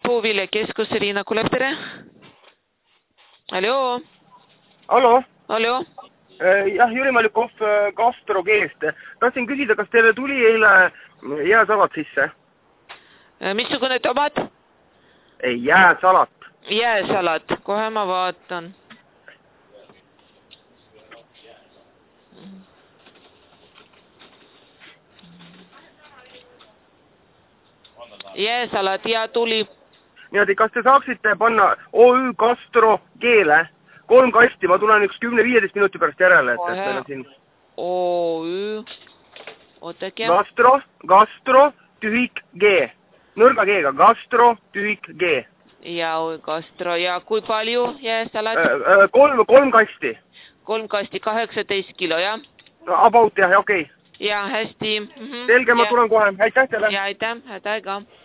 Puuviljakeskus, Riina Kulev, tere. Aloo. Aloo. Aloo. Jah, Jüri Malikov Gastrogeest. Tahtsin küsida, kas teile tuli eile jääsalat sisse? Missugune tomat? Ei, jääsalat. Jääsalat, kohe ma vaatan. Jääsalat ja tuli. Niimoodi, kas te saaksite panna OÜ Gastro G-le 3 kasti, ma tulen üks 10-15 minuti pärast järele, et meil on siin OÜ Ootake. Gastro tühik G. Nõrga G-ga, Gastro tühik G. Ja Gastro ja kui palju jääsalat? 3 kasti. 3 kasti, 18 kilo, jah? About, jah, okei. Ja hästi. Selge, ma tulen kohe. Aitäh teile. Ja aitäh, häda aega.